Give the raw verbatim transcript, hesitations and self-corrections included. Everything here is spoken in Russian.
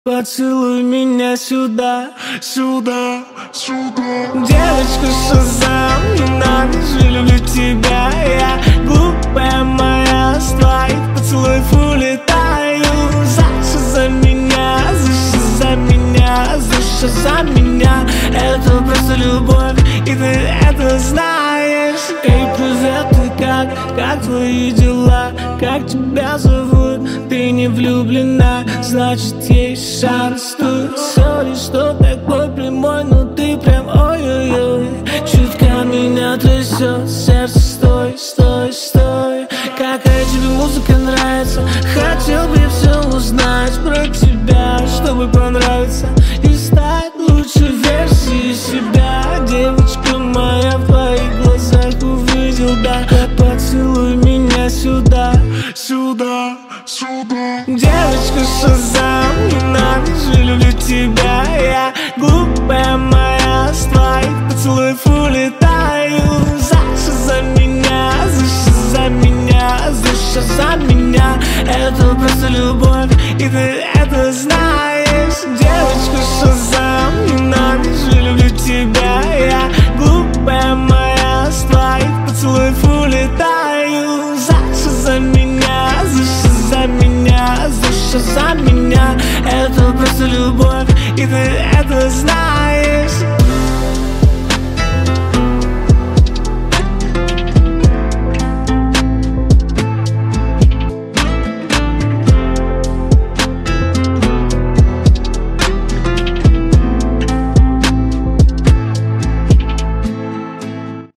Поцелуй меня сюда, сюда, сюда. Девочка Шазам, ненавижу, люблю тебя. Я глупая моя, с твоих поцелуев улетаю. За за меня, за за меня, за за меня. Это просто любовь, и ты это знаешь. Эй, привет, ты как? Как твои дела? Как тебя зовут? Ты не влюблена, значит есть шанс тут. Сори, что такой прямой, но ты прям ой-ой-ой. Чутка меня трясет, сердце стой, стой, стой. Какая тебе музыка нравится? Хотел бы все узнать про тебя, чтобы понравиться и стать лучшей версией себя. Девочка моя, в твоих глазах увидел, да. Поцелуй меня сюда, сюда, сюда. Девочка Шазам, ненавижу, люблю тебя. Я глупая моя, с твоих поцелуев улетаю. За за меня, за за меня, за за меня. Это просто любовь, и ты это знаешь. Девочка Шазам, ненавижу, люблю тебя. Я глупая моя, с твоих поцелуев улетаю. За за меня, за за меня, за за меня. Это просто любовь, и ты это знаешь.